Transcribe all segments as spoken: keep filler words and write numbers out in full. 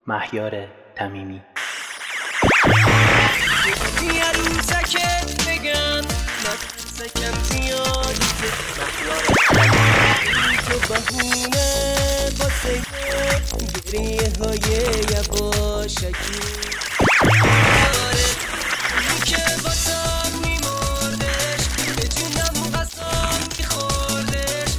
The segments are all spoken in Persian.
مهیار تمیمی. یه روزکت بگم نفسکم زیادی مهیار تمیمی، تو بهونه باسه گریه های یواشکی اونی که باسم میمردش به جونم قسم میخوردش.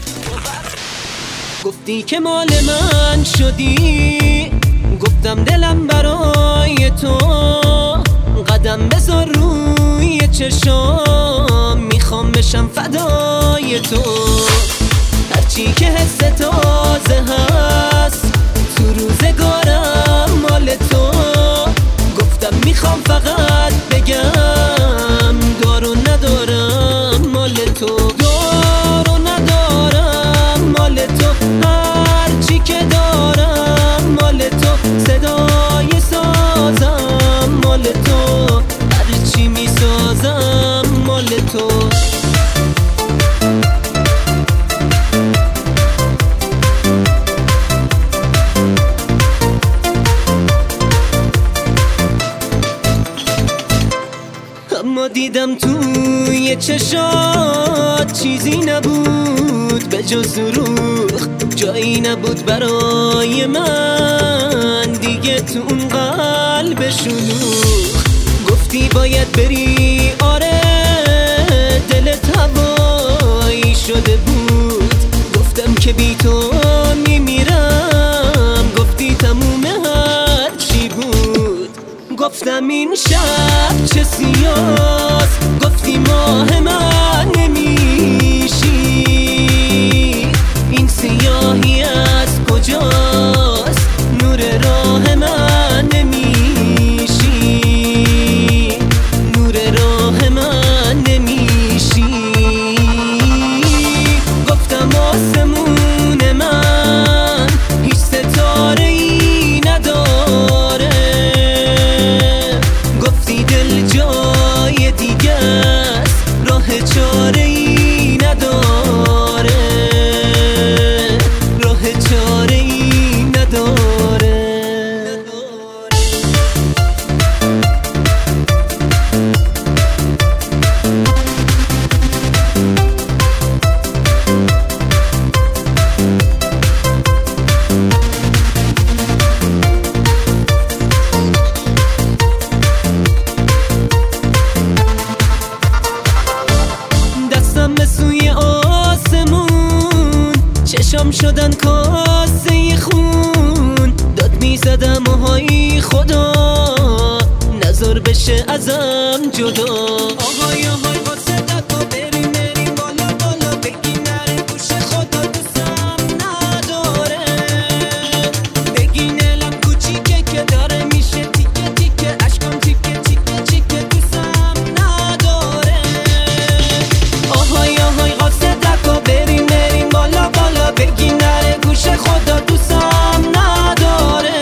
گفتی که مال من شدی، گفتم دلم برای تو، قدم بذار روی چشام، میخوام بشم فدای تو. هرچی که حس تازه هست تو روزگارم مال تو، گفتم میخوام فقط بگم دارو ندارم مال تو، دارو ندارم مال تو. هرچی که دارم مال تو، صدای سازم مال تو، هرچی میسازم مال تو. اما دیدم توی چشات چیزی نبود به جز دروغ، جایی نبود برای من دیگه تو اون قلب شلوغ. گفتی باید بری، آره دلت هوایی شده بود، گفتم که بی تو میمیرم، گفتی تموم هر چی بود. گفتم این شب چه سیاست، گفتی ماه من نمیشی، این سیاهی از کجاست، نور راه من نمیشی، نور راه من نمیشی. گفتم آسمون من هیچ ستاره ای نداره، گفتی دل جای دیگه است، راه چاره ای نداره، راه چاره ای نداره. به سوی آسمون چشم شدن کاسه خون، داد میزدم و های خدا نظر بشه ازم جدا. آهای آهای واسه دکا بریم بریم بالا بالا، بگی نره گوش خدا دوستم نداره، بگی نلم کوچیکه که داره میشه تیکه تیکه، عشقم تیکه تیکه تیکه دوستم نداره. آهای آهای قاسه دکا بریم بریم بالا بالا، بگی نره گوش خدا دوستم نداره.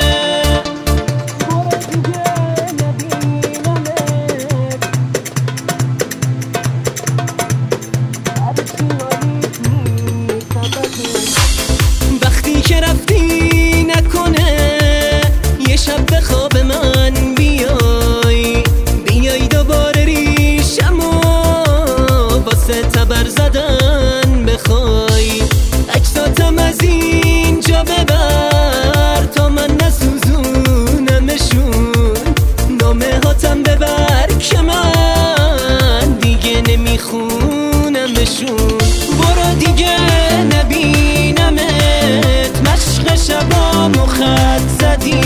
وقتی که رفتی نکنه یه شب به خواب من بیای، بیای دوباره ریشمو واسه تبر زدن بخوای، عکساتم از اینجا ببر تا من نسوزونمشون، نامه هاتم ببر که من دیگه نمیخونمشون. برو دیگه نبینمت، مشق شبامو خط زدی،